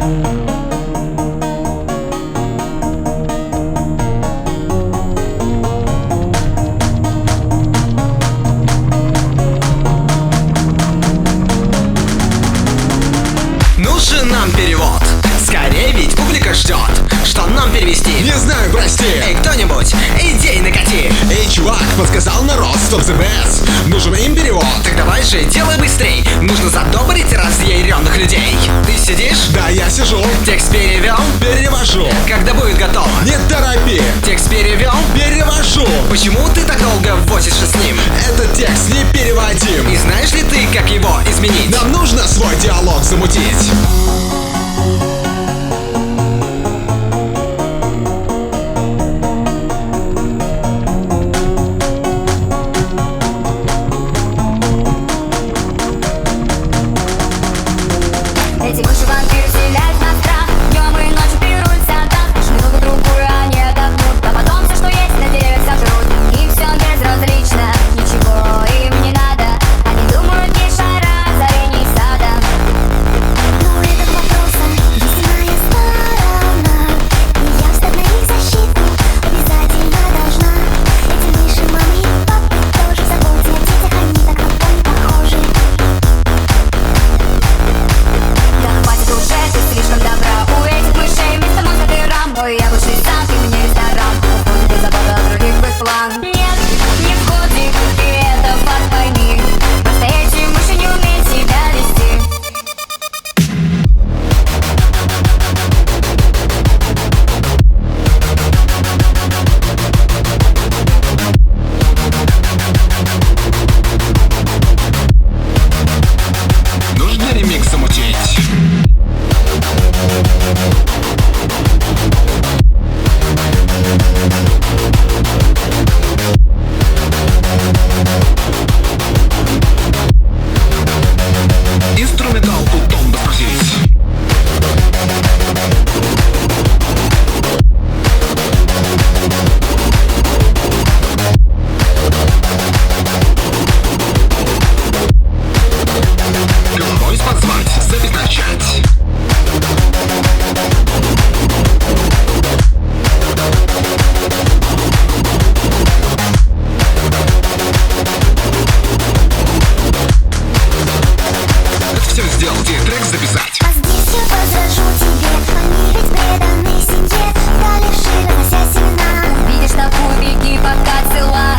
Нужен нам перевод. Скорее, ведь публика ждет. Что нам перевести? Не знаю, прости. Эй, кто-нибудь, идей накати. Эй, чувак, подсказал народ, стоп the best. Нужен им перевод. Так давай же, делай быстрей. Нужно задобрить разъяренных людей. Ты сидишь? Да, я сижу. Текст перевел? Перевожу. Когда будет готово? Не торопи. Текст перевел? Перевожу. Почему ты так долго возишься с ним? Этот текст не переводим. И знаешь ли ты, как его изменить? Нам нужно свой диалог замутить. Эти мыши вампиры вселяют на страх. Днем и ночью пируют в садах. Шмылку другую они отдохнут, а потом все, что есть, на деревьях сожрут. Им все безразлично, ничего им не надо. Они думают лишь о разорении сада. Но этот вопросом истинная сторона, и я встать на их защиту обязательно должна. Эти мыши, мамы и папы тоже заботятся о детях, они так на фон похожи. Да хватит уже, ты слишком добра. У этих мышей вместо мозга дыра. Мой яблочный сад, ты мне ресторан. Уходит без заботы о других в их план. Нет, не входит, и это факт, пойми. Просто эти мыши не умеют себя вести. Нужно ремикс замутить. Инструменталку тон допросить. Головой позвать, запись начать. Как все сделать и трек записать? А здесь я возражу тебе, они ведь преданы семье. Дали шире, разнося семена. Видишь толпу, беги, пока цела.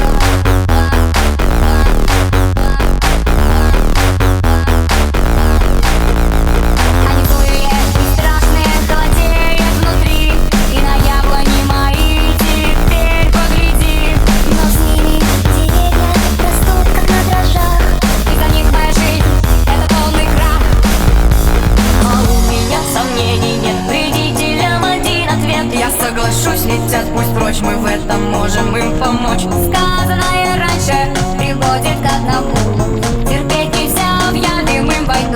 Они злые и страшные, холодеют внутри. И на яблони мои теперь погляди. Но с ними деревья растут, как на дрожжах. И за них моя жизнь — это полный крах. А у меня сомнений нет, вредителям один ответ. Я соглашусь, летят пусть прочь, мы в этом можем им помочь. Сказанное раньше приводит к одному: терпеть нельзя, объявим им войну.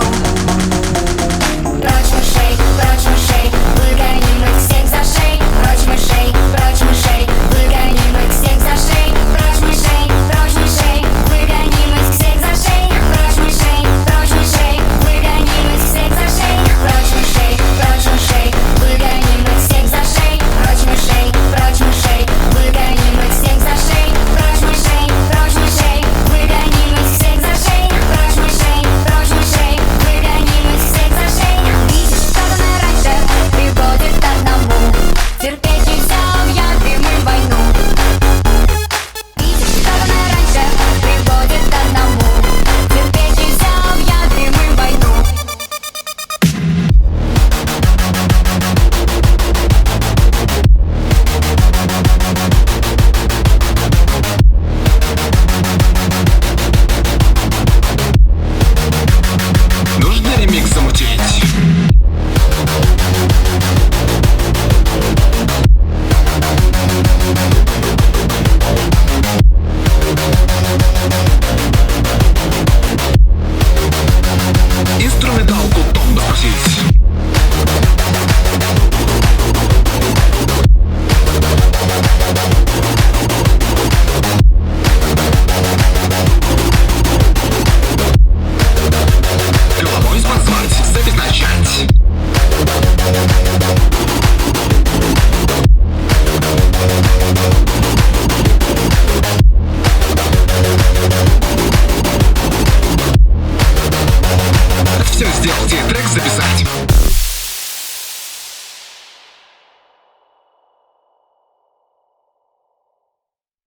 Прочь мышей, выгоним их всех за шеи. Прочь мышей, выгоним их всех за шеи. Прочь мышей, выгоним их всех за шеи. Прочь мышей, выгоним их всех за шеи. Прочь мышей, выгоним их всех за шеи. Прочь мышей, выгоним их всех за шеи. сделать и трек записать.